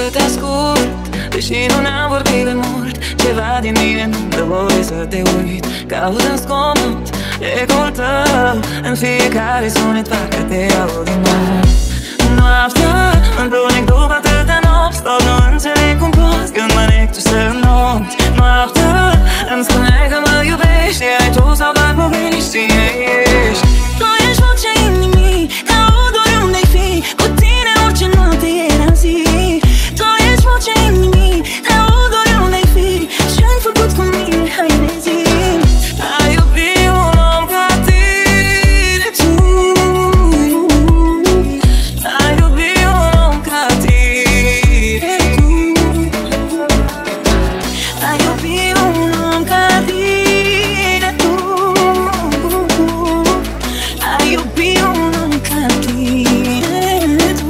te ascult, deși nu ne-am vorbit de mult. Ceva din mine nu-mi dă voie să te uit. Caut în zgomot ecoul tău, în fiecare sunet parcă te aud din nou. Noaptea, întunec după atâtea nopți, tot nu înțeleg cum poți când mă nec tu să noți. Noaptea, îmi spuneai că mă iubești, ai tu sau doar povești, cine ești? Tu ești vocea inimii, te aud oriunde-ai fi, cu tine orice noapte era zi. Tu ești vocea inimii, te aud oriunde-ai fi, ce-ai făcut cu mine, hai ne zi. Ai iubit un om ca tine, tu. Ai iubit un om ca tine, tu. Ai iubit un om ca tine, tu. Ai iubit un om ca tine, tu.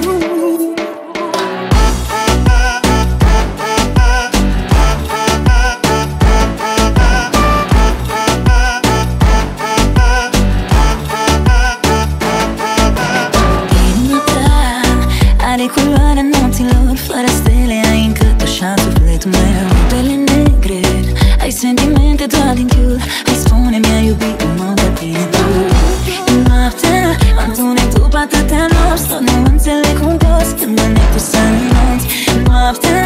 Inima ta are culoarea nopților, fără stele ai încătușat sufletul meu. Pele negre, ai sentimente doar din chiul, hai spune-mi, ai iubit un om ca tine, tu. Noaptea, întunec după atâtea nopți, tot nu înțeleg cum poți când mă nec tu să noți. Noaptea,